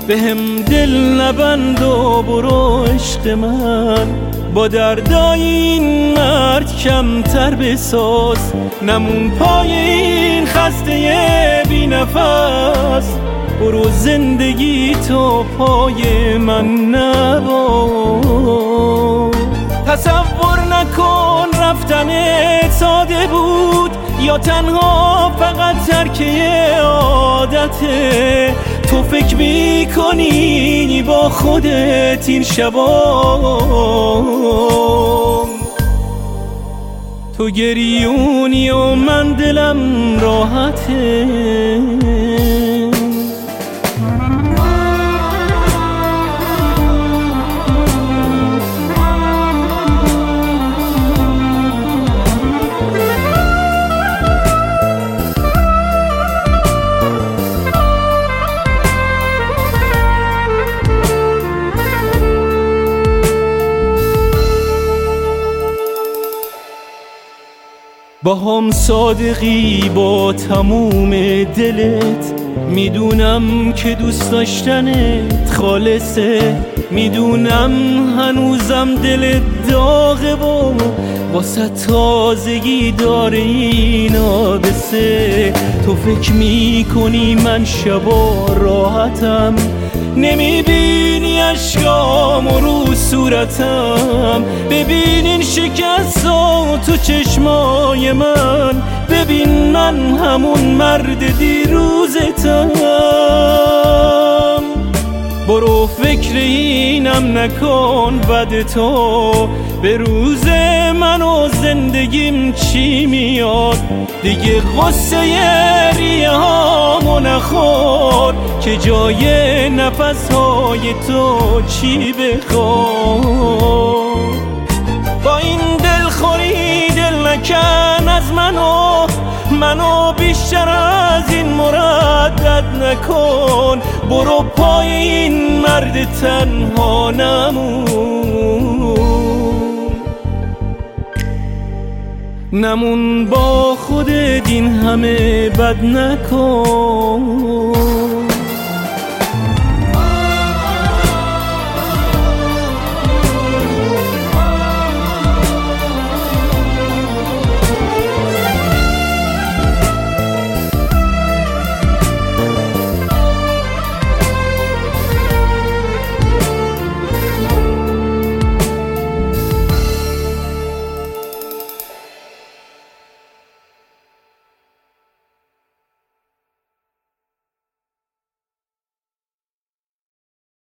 به هم دل نبند و برو عشق من، با دردای این مرد کمتر بساز. نمون پای این خسته بی نفس، برو زندگی تو پای من نباز. تصور نکن رفتن ساده بود، یا تنها فقط ترکه عادته. تو فکر میکنی با خودت این شبا، تو گریونی و من دلم راحته. با هم صادقی با تموم دلت، میدونم که دوست داشتنت خالصه. میدونم هنوزم دلت داغه و واسه تازگی داره این آبسه. تو فکر میکنی من شبا راحتم، نمیبینی اشکام رو صورتم. ببین این شکست‌ها تو چشمای من، ببین من همون مرد دیروزتم. برو فکر اینم نکن بعد تو، به روز من و زندگیم چی میاد. دیگه غصه ریه هامو نخور، که جای نفسهای تو چی بخواد. با این دلخوری دل نکن از منو بیشتر از این مردد نکن. برو پای این مرد تنها نمون با خودت این همه بد نکن.